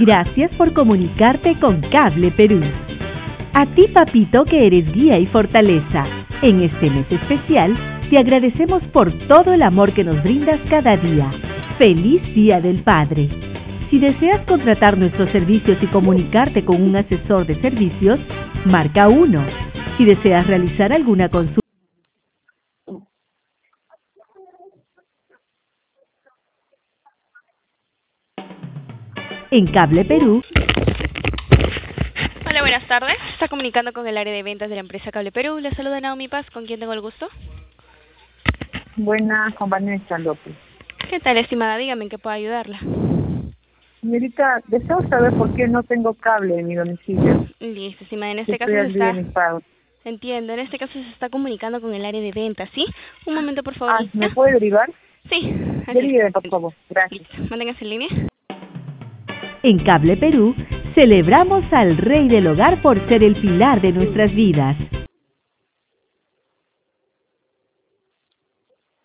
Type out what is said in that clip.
Gracias por comunicarte con Cable Perú. A ti, papito, que eres guía y fortaleza. En este mes especial, te agradecemos por todo el amor que nos brindas cada día. ¡Feliz Día del Padre! Si deseas contratar nuestros servicios y comunicarte con un asesor de servicios, marca 1. Si deseas realizar alguna consulta en Cable Perú. Hola, buenas tardes. Está comunicando con el área de ventas de la empresa Cable Perú. Le saluda Naomi Paz, ¿con quién tengo el gusto? Buenas, con Vanessa López. ¿Qué tal, estimada? Dígame en qué puedo ayudarla. Señorita, deseo saber por qué no tengo cable en mi domicilio. Listo, estimada. En este caso Estoy se al día está... de mis pagos. Entiendo, en este caso se está comunicando con el área de ventas, ¿sí? Un momento, por favor. ¿Me puede derivar? Sí. Derive, por favor. Gracias. Listo, manténgase en línea. En Cable Perú, celebramos al Rey del Hogar por ser el pilar de nuestras vidas.